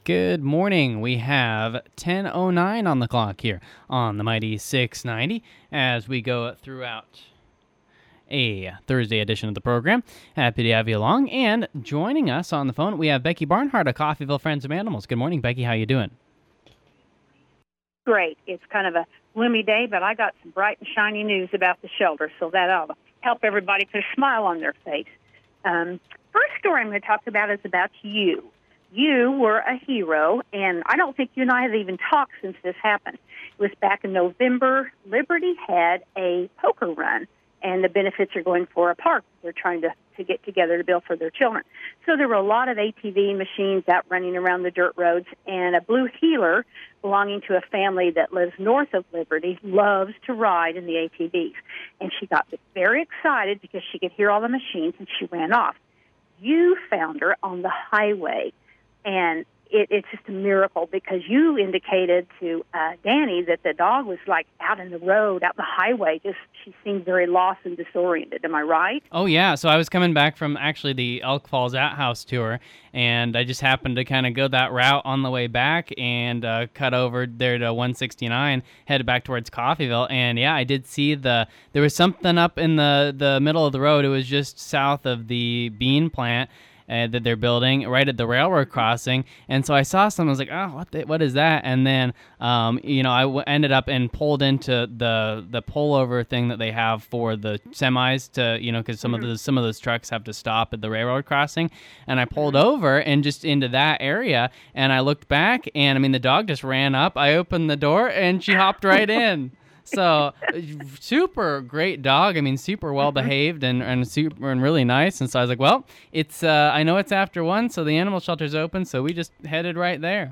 Good morning. We have 10:09 on the clock here on the Mighty 690 as we go throughout a Thursday edition of the program. Happy to have you along. And joining us on the phone, we have Becky Barnhart of Coffeyville Friends of Animals. Good morning, Becky. How you doing? Great. It's kind of a gloomy day, but I got some bright and shiny news about the shelter, so that'll help everybody put a smile on their face. First story I'm going to talk about is about you. You were a hero, and I don't think you and I have even talked since this happened. It was back in November. Liberty had a poker run, and the benefits are going for a park they're trying to get together to build for their children. So there were a lot of ATV machines out running around the dirt roads, and a blue heeler belonging to a family that lives north of Liberty loves to ride in the ATVs. And she got very excited because she could hear all the machines, and she ran off. You found her on the highway. And it's just a miracle because you indicated to Danny that the dog was like out in the road, out the highway. Just she seemed very lost and disoriented. Am I right? Oh, yeah. So I was coming back from actually the Elk Falls Outhouse tour, and I just happened to kind of go that route on the way back and cut over there to 169, headed back towards Coffeyville. And, yeah, I did see there was something up in the middle of the road. It was just south of the bean plant that they're building right at the railroad crossing. And so I saw something. I was like, oh, what is that? And then, I ended up and pulled into the pullover thing that they have for the semis to, because some of those trucks have to stop at the railroad crossing. And I pulled over and just into that area. And I looked back, and the dog just ran up. I opened the door, and she hopped right in. So super great dog. Super well behaved and super and really nice. And so I was like, well, it's I know it's after 1, so the animal shelter's open. So we just headed right there.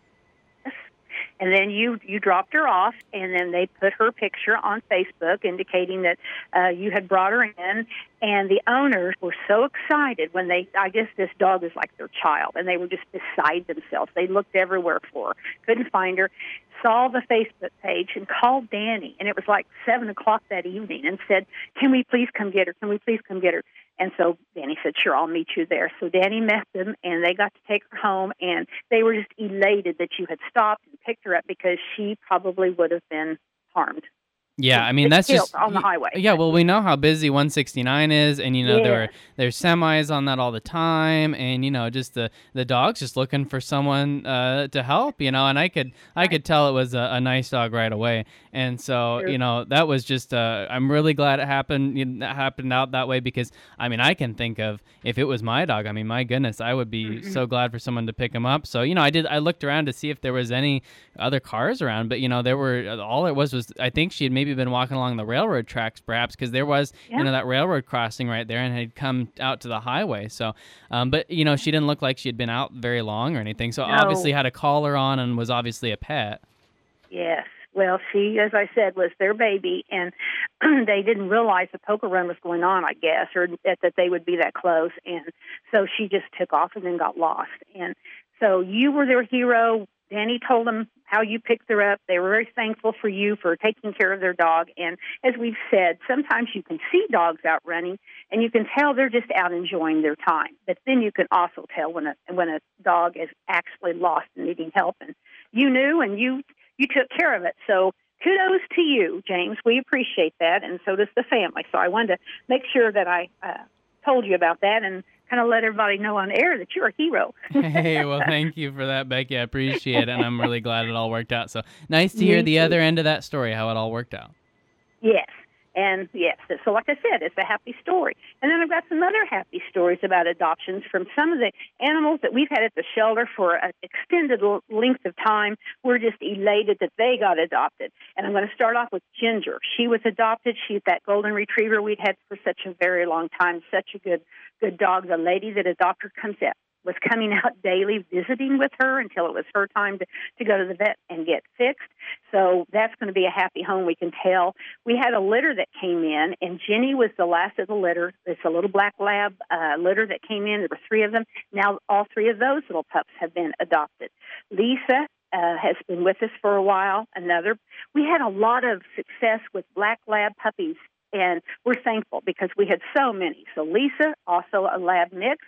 And then you dropped her off, and then they put her picture on Facebook indicating that you had brought her in. And the owners were so excited when I guess this dog is like their child, and they were just beside themselves. They looked everywhere for her, couldn't find her, saw the Facebook page and called Danny. And it was like 7 o'clock that evening and said, can we please come get her? Can we please come get her? And so Danny said, sure, I'll meet you there. So Danny met them, and they got to take her home, and they were just elated that you had stopped and picked her up because she probably would have been harmed. Yeah, that's just on the highway. Yeah, well, we know how busy 169 is, and there's semis on that all the time, and just the dog's just looking for someone to help, and I could tell it was a nice dog right away, and so Sure. that was just I'm really glad it happened out that way because I can think of if it was my dog, my goodness, I would be so glad for someone to pick him up. So I looked around to see if there was any other cars around, but there were all it was I think she had maybe been walking along the railroad tracks perhaps because there was that railroad crossing right there and had come out to the highway. So but she didn't look like she had been out very long or anything, so obviously had a collar on and was obviously a pet. Yes. Well, she, as I said, was their baby, and they didn't realize the poker run was going on, I guess, or that they would be that close. And so she just took off and then got lost. And so you were their hero. Danny told them how you picked her up. They were very thankful for you for taking care of their dog. And as we've said, sometimes you can see dogs out running, and you can tell they're just out enjoying their time. But then you can also tell when a dog is actually lost and needing help. And you knew, and you took care of it. So kudos to you, James. We appreciate that, and so does the family. So I wanted to make sure that I told you about that and kind of let everybody know on air that you're a hero. Hey, well, thank you for that, Becky. I appreciate it, and I'm really glad it all worked out. So nice to hear the other end of that story, how it all worked out. Yes. And yes, so like I said, it's a happy story. And then I've got some other happy stories about adoptions from some of the animals that we've had at the shelter for an extended length of time. We're just elated that they got adopted. And I'm going to start off with Ginger. She was adopted. She's that golden retriever we'd had for such a very long time, such a good dog. The lady that adopted her was coming out daily visiting with her until it was her time to go to the vet and get fixed. So that's going to be a happy home, we can tell. We had a litter that came in, and Jenny was the last of the litter. It's a little black lab litter that came in. There were 3 of them. Now all 3 of those little pups have been adopted. Lisa has been with us for a while. We had a lot of success with black lab puppies, and we're thankful because we had so many. So Lisa, also a lab mix.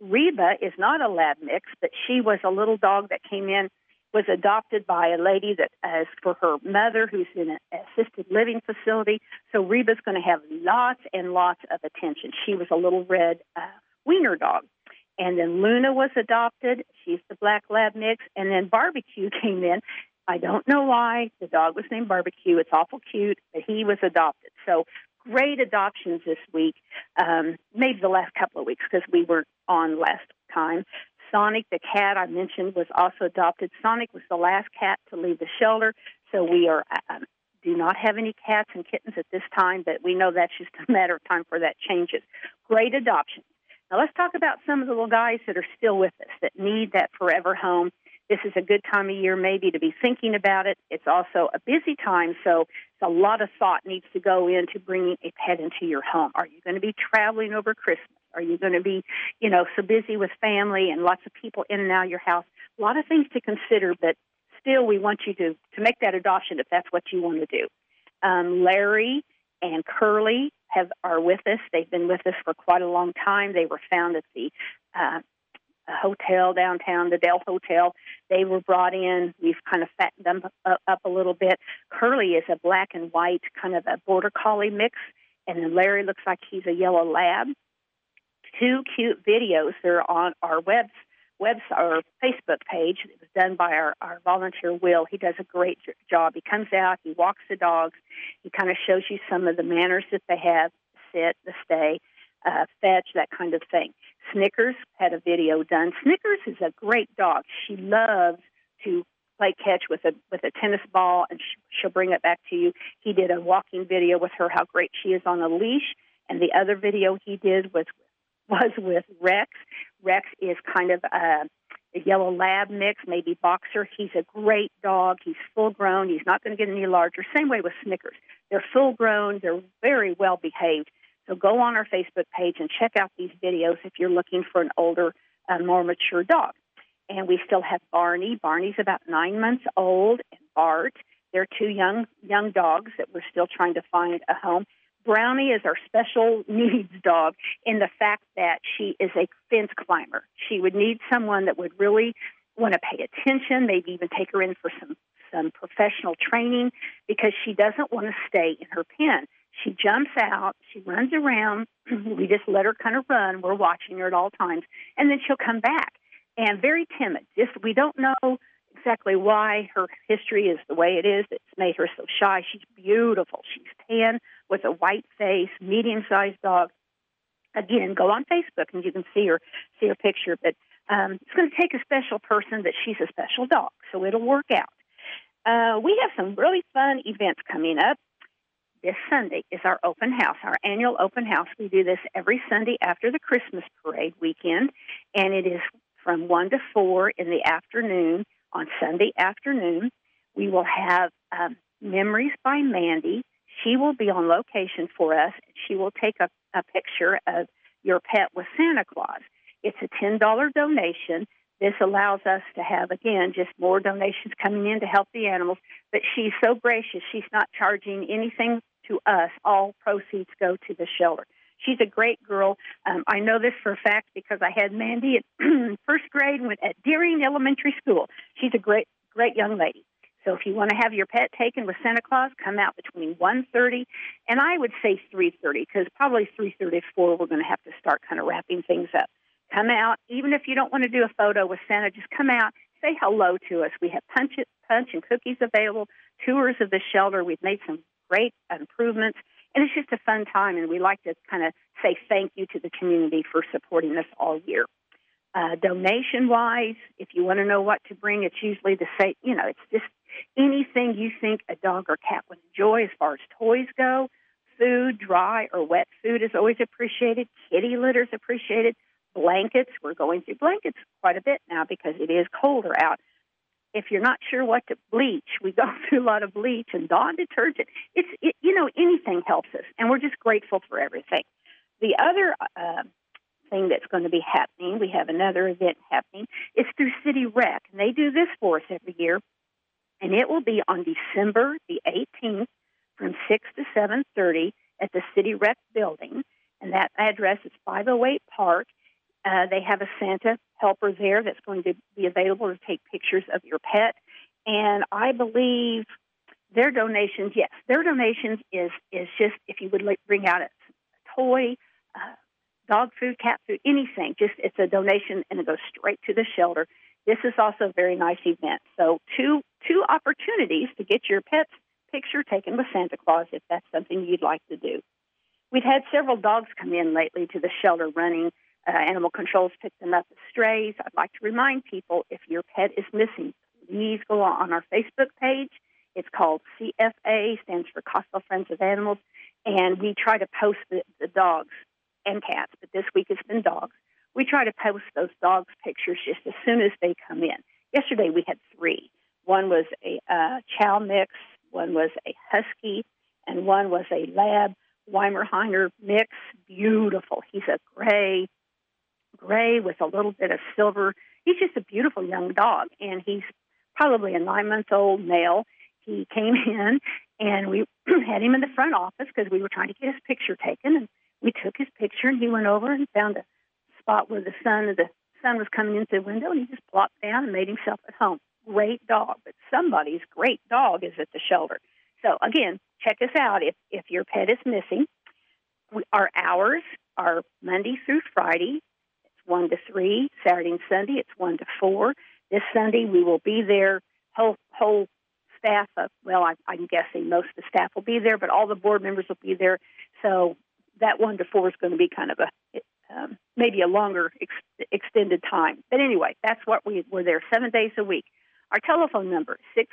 Reba is not a lab mix, but she was a little dog that came in, was adopted by a lady that is for her mother who's in an assisted living facility. So Reba's going to have lots and lots of attention. She was a little red wiener dog. And then Luna was adopted. She's the black lab mix. And then Barbecue came in. I don't know why. The dog was named Barbecue. It's awful cute, but he was adopted. So great adoptions this week, maybe the last couple of weeks because we weren't on last time. Sonic, the cat I mentioned, was also adopted. Sonic was the last cat to leave the shelter, so we are do not have any cats and kittens at this time, but we know that's just a matter of time before that changes. Great adoptions. Now let's talk about some of the little guys that are still with us that need that forever home. This is a good time of year maybe to be thinking about it. It's also a busy time, so a lot of thought needs to go into bringing a pet into your home. Are you going to be traveling over Christmas? Are you going to be, so busy with family and lots of people in and out of your house? A lot of things to consider, but still we want you to make that adoption if that's what you want to do. Larry and Curly are with us. They've been with us for quite a long time. They were found at the hotel downtown, the Dell Hotel. They were brought in. We've kind of fattened them up a little bit. Curly is a black and white kind of a border collie mix, and then Larry looks like he's a yellow lab. Two cute videos. They're on our our Facebook page. It was done by our volunteer, Will. He does a great job. He comes out, he walks the dogs, he kind of shows you some of the manners that they have, sit, the stay, fetch, that kind of thing. Snickers had a video done. Snickers is a great dog. She loves to play catch with a tennis ball, and she'll bring it back to you. He did a walking video with her, how great she is on a leash, and the other video he did was with Rex. Rex is kind of a yellow lab mix, maybe boxer. He's a great dog. He's full grown. He's not going to get any larger. Same way with Snickers. They're full grown. They're very well behaved. So go on our Facebook page and check out these videos if you're looking for an older, more mature dog. And we still have Barney. Barney's about 9 months old, and Bart. They're two young dogs that we're still trying to find a home. Brownie is our special needs dog in the fact that she is a fence climber. She would need someone that would really want to pay attention, maybe even take her in for some professional training, because she doesn't want to stay in her pen. She jumps out, she runs around, we just let her kind of run, we're watching her at all times, and then she'll come back. And very timid. We don't know exactly why her history is the way it is. It's made her so shy. She's beautiful. She's tan with a white face, medium-sized dog. Again, go on Facebook and you can see her picture. But it's going to take a special person, but she's a special dog, so it'll work out. We have some really fun events coming up. This Sunday is our open house, our annual open house. We do this every Sunday after the Christmas parade weekend, and it is from 1 to 4 in the afternoon on Sunday afternoon. We will have Memories by Mandy. She will be on location for us. She will take a picture of your pet with Santa Claus. It's a $10 donation. This allows us to have, again, just more donations coming in to help the animals. But she's so gracious. She's not charging anything to us. All proceeds go to the shelter. She's a great girl. I know this for a fact because I had Mandy in first grade at Deering Elementary School. She's a great young lady. So if you want to have your pet taken with Santa Claus, come out between 1:30 and I would say 3:30, because probably 3:30 to 4 we're going to have to start kind of wrapping things up. Come out. Even if you don't want to do a photo with Santa, just come out, say hello to us. We have punch and cookies available, tours of the shelter. We've made some great improvements. And it's just a fun time, and we like to kind of say thank you to the community for supporting us all year. Donation-wise, if you want to know what to bring, it's usually it's just anything you think a dog or cat would enjoy as far as toys go. Food, dry or wet food is always appreciated. Kitty litter is appreciated. Blankets, we're going through blankets quite a bit now because it is colder out. If you're not sure what to bleach, we go through a lot of bleach and Dawn detergent. Anything helps us, and we're just grateful for everything. The other thing that's going to be happening, we have another event happening, is through City Rec, and they do this for us every year, and it will be on December the 18th from 6 to 7:30 at the City Rec building, and that address is 508 Park. They have a Santa helper there that's going to be available to take pictures of your pet. And I believe their donations, yes, their donations is just if you would bring out a toy, dog food, cat food, anything. Just it's a donation and it goes straight to the shelter. This is also a very nice event. So two opportunities to get your pet's picture taken with Santa Claus if that's something you'd like to do. We've had several dogs come in lately to the shelter running. Animal Control's picked them up as strays. I'd like to remind people if your pet is missing, please go on our Facebook page. It's called CFA, stands for Costco Friends of Animals, and we try to post the dogs and cats, but this week it's been dogs. We try to post those dogs' pictures just as soon as they come in. Yesterday we had 3. One was a chow mix, one was a husky, and one was a lab Weimaraner mix. Beautiful. He's a gray with a little bit of silver. He's just a beautiful young dog, and he's probably a 9-month-old male. He came in, and we had him in the front office because we were trying to get his picture taken, and we took his picture, and he went over and found a spot where the sun was coming into the window, and he just plopped down and made himself at home. Great dog, but somebody's great dog is at the shelter. So, again, check us out if your pet is missing. Our hours are Monday through Friday. It's 1 to 3. Saturday and Sunday, it's 1 to 4. This Sunday, we will be there. Whole staff I'm guessing most of the staff will be there, but all the board members will be there. So that 1 to 4 is going to be kind of maybe a longer extended time. But anyway, that's what we're there 7 days a week. Our telephone number is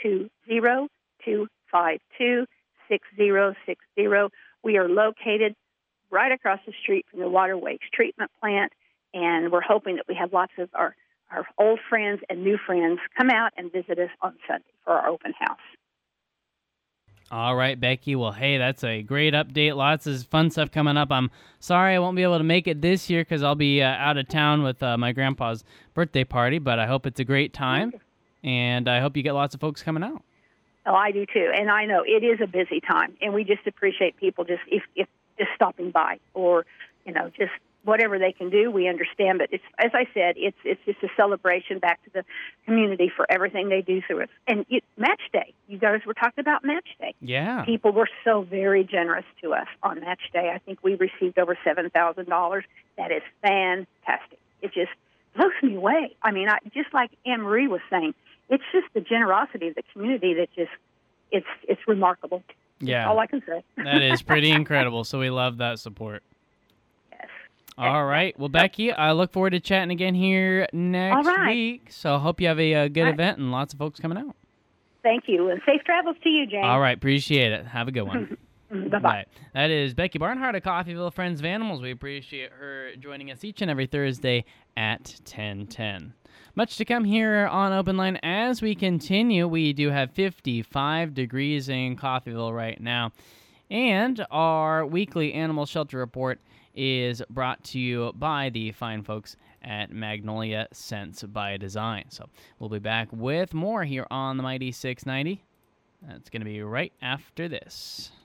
620-252-6060. We are located right across the street from the water waste treatment plant, and we're hoping that we have lots of our old friends and new friends come out and visit us on Sunday for our open house. All right, Becky. Well, hey, that's a great update. Lots of fun stuff coming up. I'm sorry I won't be able to make it this year because I'll be out of town with my grandpa's birthday party, but I hope it's a great time, and I hope you get lots of folks coming out. Oh, I do too, and I know it is a busy time, and we just appreciate people just just stopping by or just whatever they can do. We understand, but it's, as I said, it's just a celebration back to the community for everything they do through us. And Match Day, you guys were talking about Match Day. Yeah, people were so very generous to us on Match Day. I think we received over $7,000. That is fantastic. It just blows me away. I mean, just like Anne Marie was saying, it's just the generosity of the community that just it's remarkable. Yeah, that's all I can say. That is pretty incredible. So we love that support. Yes. All right. Well, Becky, I look forward to chatting again here next week. So I hope you have a good event and lots of folks coming out. Thank you, and safe travels to you, James. All right. Appreciate it. Have a good one. Bye-bye. Right. That is Becky Barnhart of Coffeyville Friends of Animals. We appreciate her joining us each and every Thursday at 10:10. Much to come here on Open Line as we continue. We do have 55 degrees in Coffeyville right now. And our weekly animal shelter report is brought to you by the fine folks at Magnolia Sense by Design. So we'll be back with more here on the Mighty 690. That's going to be right after this.